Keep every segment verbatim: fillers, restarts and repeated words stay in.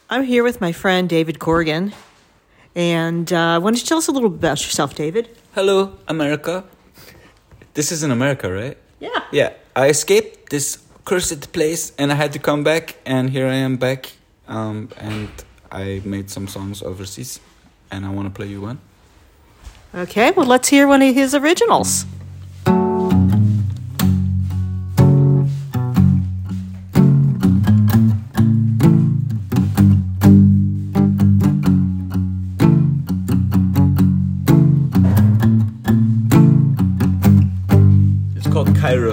I'm here with my friend David Corrigan, and uh, why don't you tell us a little bit about yourself, David? Hello, America. This is in America, right? Yeah. Yeah, I escaped this cursed place, and I had to come back, and here I am back, um, and I made some songs overseas, and I want to play you one. Okay, well, let's hear one of his originals. Called Cairo.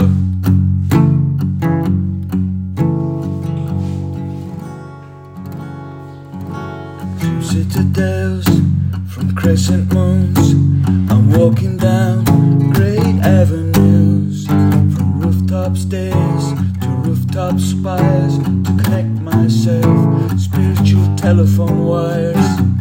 From citadels, from crescent moons, I'm walking down great avenues, from rooftop stairs to rooftop spires, to connect myself, spiritual telephone wires.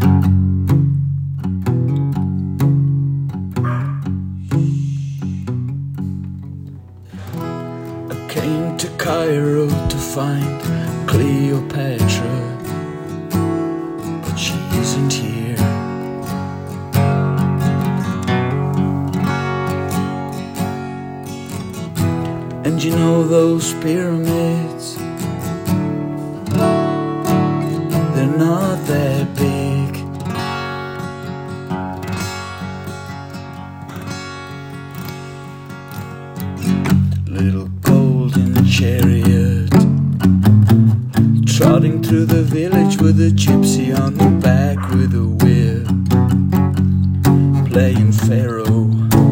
Came to Cairo to find Cleopatra, but she isn't here. And you know those pyramids, they're not that big. Little chariot, trotting through the village with a gypsy on the back with a whip, playing Pharaoh.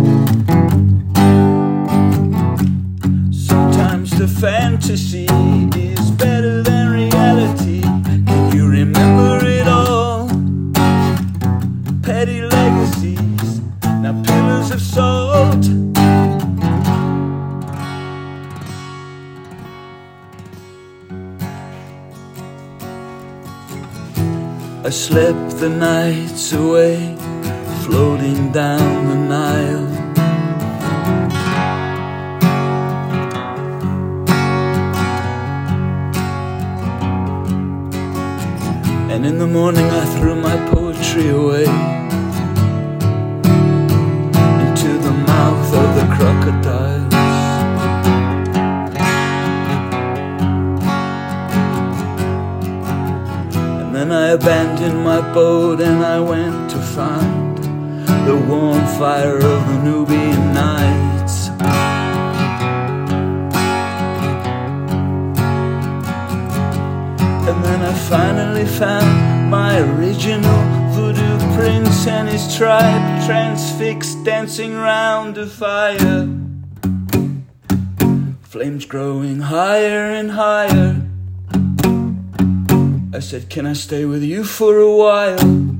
Sometimes the fantasy is better than reality. Can you remember it all? Petty legacies, now pillars of salt. I slept the nights away, floating down the Nile. And in the morning I threw my poetry away into the mouth of the crocodiles. Then I abandoned my boat and I went to find the warm fire of the Nubian nights. And then I finally found my original voodoo prince and his tribe, transfixed, dancing round a fire. Flames growing higher and higher. I said, can I stay with you for a while?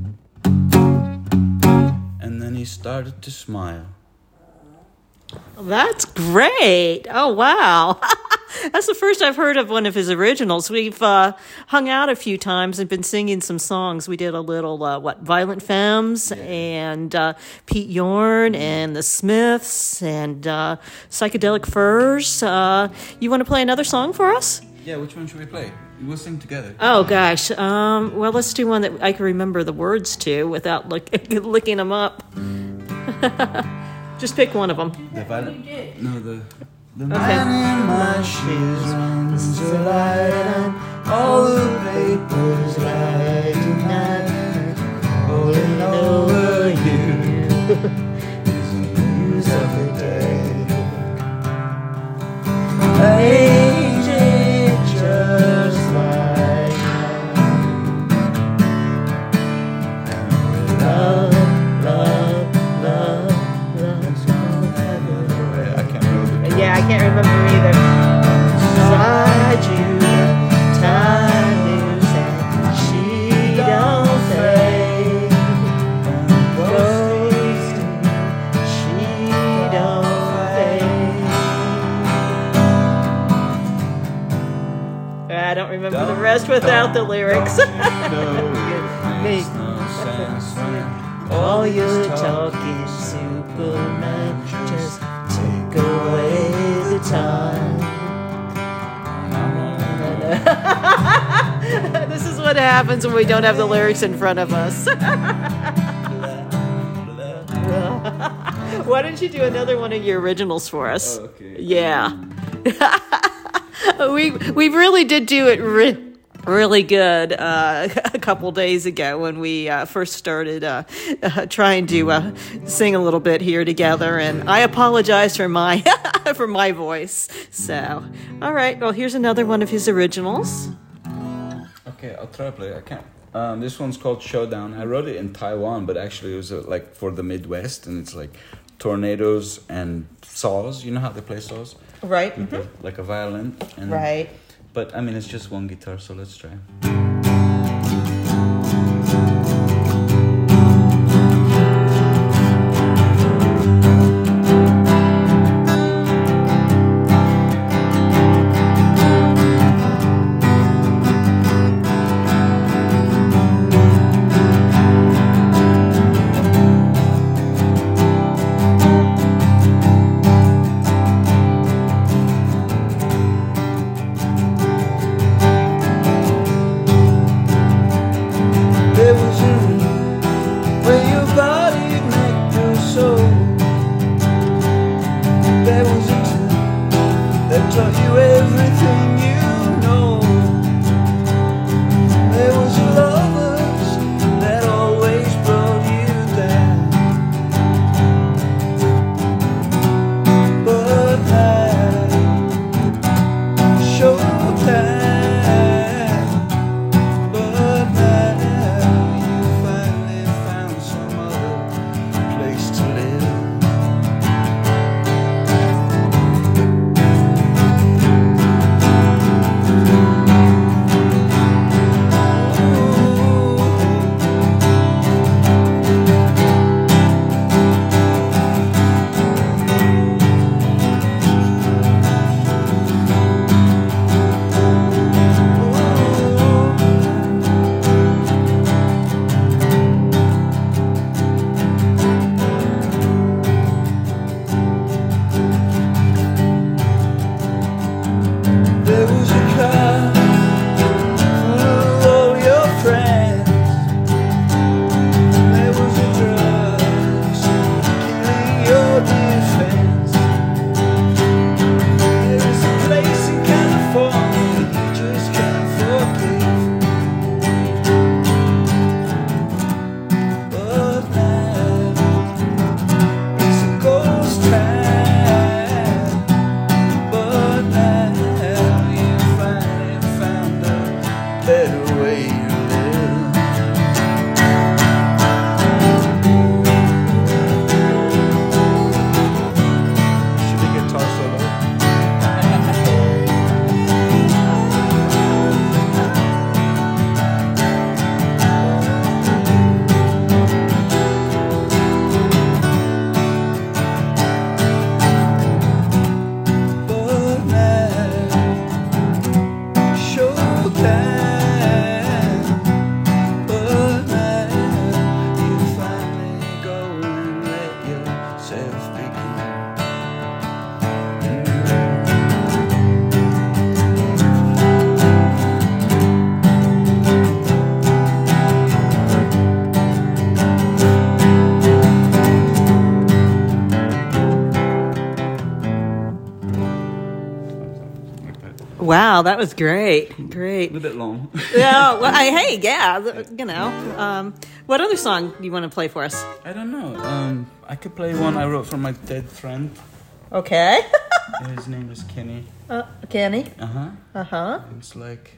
And then he started to smile. That's great. Oh, wow. That's the first I've heard of one of his originals. We've uh, hung out a few times and been singing some songs. We did a little, uh, what, Violent Femmes and uh, Pete Yorn and the Smiths and uh, Psychedelic Furs. Uh, you want to play another song for us? Yeah, which one should we play? We'll sing together. Oh, gosh. Um, well, let's do one that I can remember the words to without look, looking them up. Just pick one of them. The Violent? No, the... The okay. Man in my shoes runs a light and all the papers lie tonight. Rolling over you is the news of the day. Ain't it just like and with love, love, love, love. I can't remember. Yeah, I can't remember either. Beside you, time is and she don't fade. Goes to she don't fade. I don't remember the rest without the lyrics. Me. All your talk is Superman. Just take away the time. This is what happens when we don't have the lyrics in front of us. Why don't you do another one of your originals for us? Oh, okay. Yeah. we we really did do it re- really good uh, a couple days ago when we uh, first started uh, uh, trying to uh, sing a little bit here together, and I apologize for my for my voice. So, all right. Well, here's another one of his originals. Okay, I'll try to play. I can't. Um, this one's called Showdown. I wrote it in Taiwan, but actually it was uh, like for the Midwest, and it's like tornadoes and saws. You know how they play saws? Right. With the- like a violin. And, Right. But I mean, it's just one guitar, so let's try. There was a room where your body met your soul. There was a tool that taught you everything you know. There was a lovers that always brought you down. But now, showtime. But now you finally found some other place to live. There was a car full of all your friends. There was a drugs killing your defense. There is a place in California you just can't forgive. But now it's a ghost town. But now you finally found a better way to live. Should the guitar solo? But now, showtime. But now, you finally go and let yourself begin. Wow, that was great. Great. A little bit long. Yeah, well, I, hey, yeah, th- you know. Um, what other song do you want to play for us? I don't know. Um, I could play one I wrote for my dead friend. Okay. His name is Kenny. uh, Kenny? Uh huh. Uh-huh. It's like.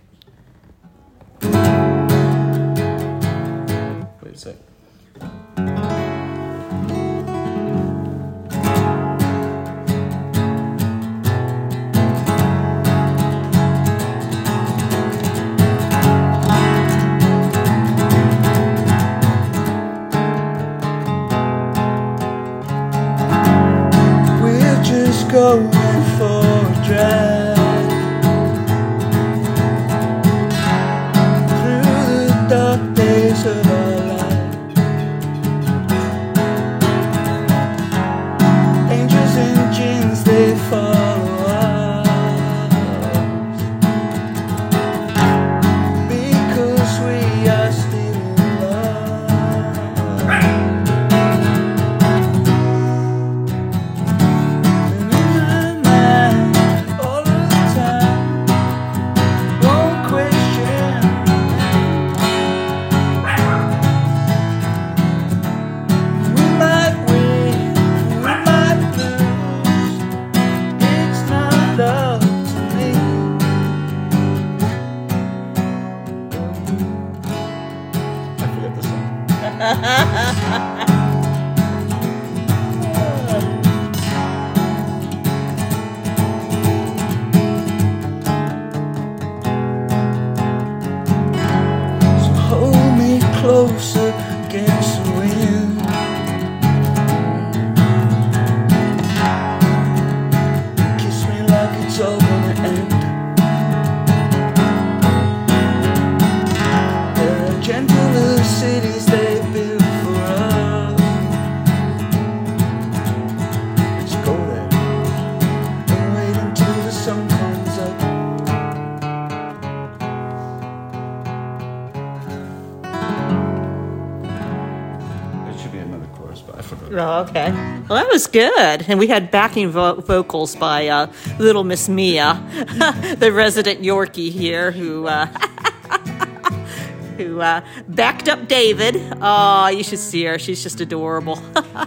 Wait a sec. We're just going for a drive through the dark days of our lives. I forget the song. So hold me closer against the wind. Kiss me like it's all gonna end. There are gentler cities they built for us. Let's go there and wait until the sun comes up. There should be another chorus, but I forgot. Oh, okay. Well, that was good. And we had backing vo- vocals by uh, Little Miss Mia, the resident Yorkie here, who uh, who uh, backed up David. Oh, you should see her. She's just adorable.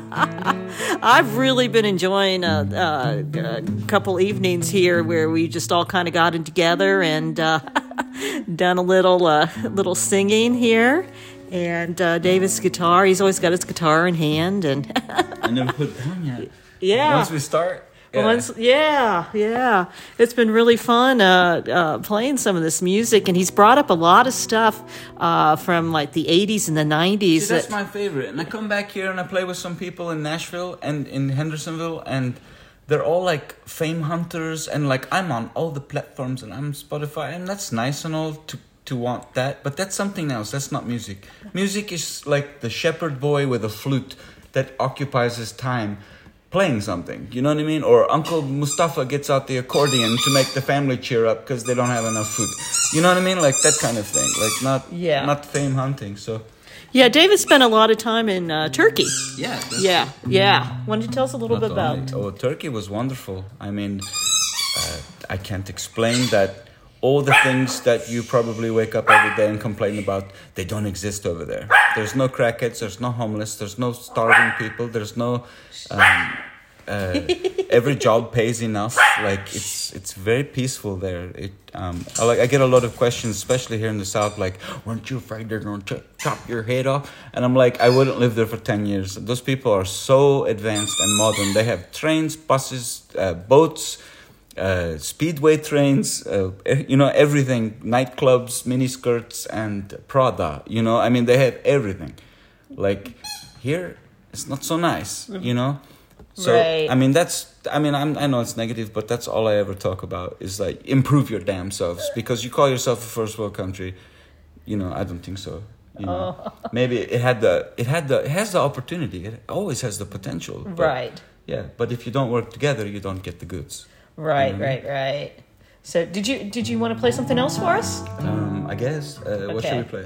I've really been enjoying a, a, a couple evenings here where we just all kind of gotten together and uh, done a little uh, little singing here. And uh, David's guitar, he's always got his guitar in hand. And I never put it down yet. yeah. Once we start, yeah. Once, yeah, yeah. It's been really fun uh, uh, playing some of this music. And he's brought up a lot of stuff uh, from like the eighties and the nineties. See, that's that- my favorite. And I come back here and I play with some people in Nashville and in Hendersonville, and they're all like fame hunters, and like I'm on all the platforms and I'm Spotify, and that's nice and all to to want that, but that's something else. That's not music. Music is like the shepherd boy with a flute that occupies his time playing something. You know what I mean? Or Uncle Mustafa gets out the accordion to make the family cheer up because they don't have enough food. You know what I mean? Like that kind of thing. Like not Yeah. not fame hunting. So yeah, David spent a lot of time in uh, Turkey. yeah, that's Yeah, yeah. Why don't you tell us a little not bit about... only- Oh, Turkey was wonderful. I mean, uh, I can't explain that. All the things that you probably wake up every day and complain about, they don't exist over there. There's no crackheads, there's no homeless, there's no starving people, there's no... Um, uh, every job pays enough. Like, it's it's very peaceful there. It um, I, like, I get a lot of questions, especially here in the South, like, weren't you afraid they're going to chop your head off? And I'm like, I wouldn't live there for ten years. Those people are so advanced and modern. They have trains, buses, uh, boats... Uh, speedway trains, uh, you know, everything, nightclubs, miniskirts, and Prada, you know, I mean, they have everything. Like, here, it's not so nice, you know? So, Right. I mean, that's, I mean, I'm, I know it's negative, but that's all I ever talk about is, like, improve your damn selves. Because you call yourself a first world country, you know, I don't think so. You know? Oh. Maybe it had the, it had the, it has the opportunity. It always has the potential. But, Right. Yeah, but if you don't work together, you don't get the goods. Right, Mhm. right, right. So did you did you want to play something else for us? Um, I guess. Uh, What Okay. should we play?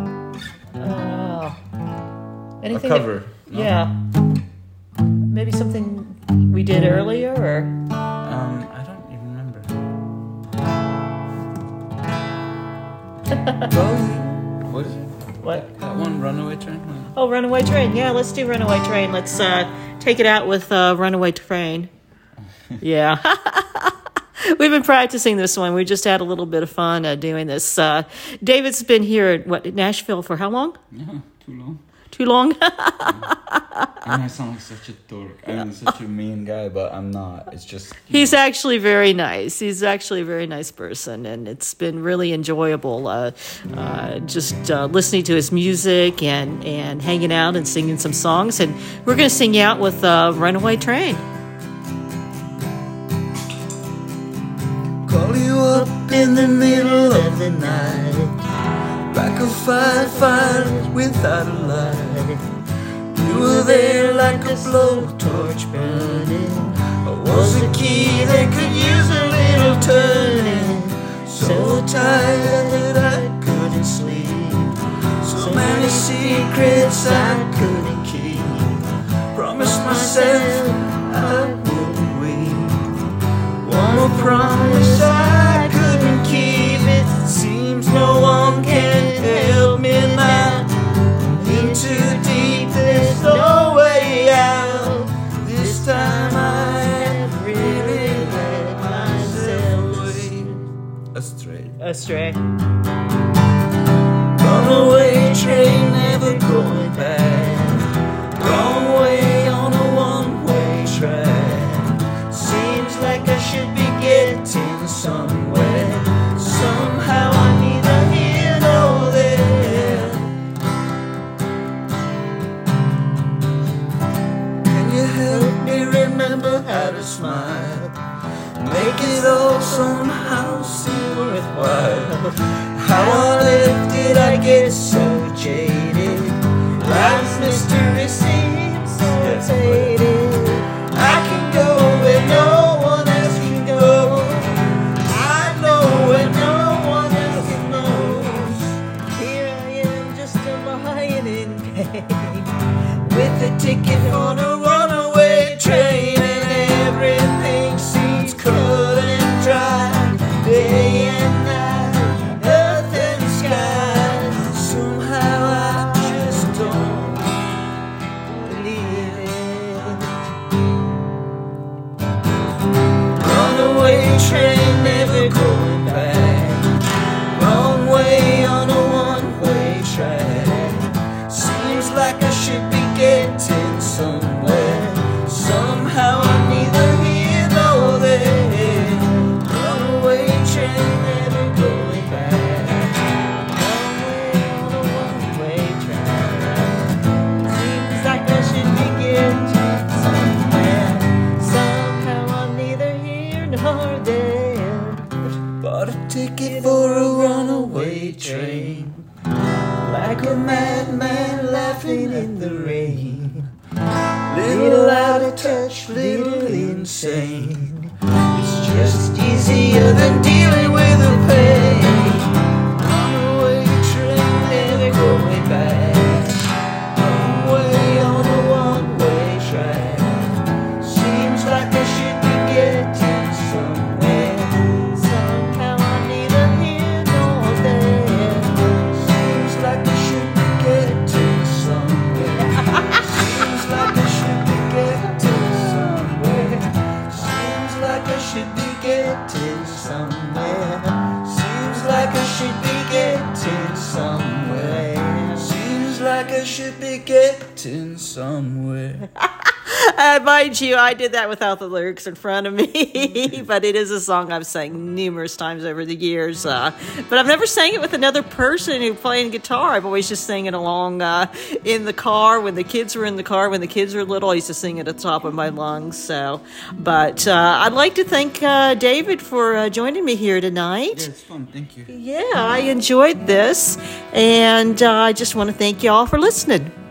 Oh. A Anything? cover. that- no? yeah. Maybe something we did earlier, or Um, I don't even remember. What is it? what? That one, Runaway Train? No. Oh, Runaway Train. Yeah, let's do Runaway Train. Let's uh, take it out with uh, Runaway Train. Yeah. We've been practicing this one. We just had a little bit of fun uh, doing this. Uh, David's been here at what, Nashville for how long? Yeah, too long. Too long? And I sound like such a dork. I mean, such a mean guy, but I'm not. It's just... you He's know. actually very nice. He's actually a very nice person, and it's been really enjoyable uh, uh, just uh, listening to his music and, and hanging out and singing some songs. And we're going to sing you out with uh, Runaway Train. Call you up in the middle of the night, like a firefighter without a light. You were there like a blowtorch burning. I was a key that could use a little turning. So tired that I couldn't sleep. So many secrets I couldn't keep. Promised myself I wouldn't weep. One more promise I couldn't keep. It seems no one can help me now. In too deep, there's no way out. This time I have really let myself away astray. Astray. get so jaded. Life's mystery seems so faded. I can go where no one else can go. I know where no one else knows. Here I am, just a lion in pain, with a ticket on a runaway train, and everything seems cut and dry. Day and night, earth and sky. Somehow I just don't believe it. Runaway train, never going back. Wrong way on a one-way track. Seems like I should be getting somewhere. Somehow I'm neither here nor there. Runaway train, never going back. Wrong way on a one-way track. Seems like I should be getting somewhere. Somehow I'm neither here nor there. Bought a ticket for a runaway train, like a madman laughing in the rain. Little out of touch, little insane. It's just easier than dealing with the pain. Runaway train, never going back. One way on a one-way track. Seems like I should be getting somewhere. Somehow I'm neither here nor there. Seems like I should be getting somewhere. Seems like I should be getting somewhere. Seems like I should be getting somewhere. Seems like I should be getting somewhere. Seems like I should be getting somewhere. Uh, mind you, I did that without the lyrics in front of me, but it is a song I've sang numerous times over the years. Uh, but I've never sang it with another person who playing guitar. I've always just sang it along uh, in the car when the kids were in the car. When the kids were little, I used to sing it at the top of my lungs. So, but uh, I'd like to thank uh, David for uh, joining me here tonight. Yeah, it's fun. Thank you. Yeah, I enjoyed this, and uh, I just want to thank you all for listening.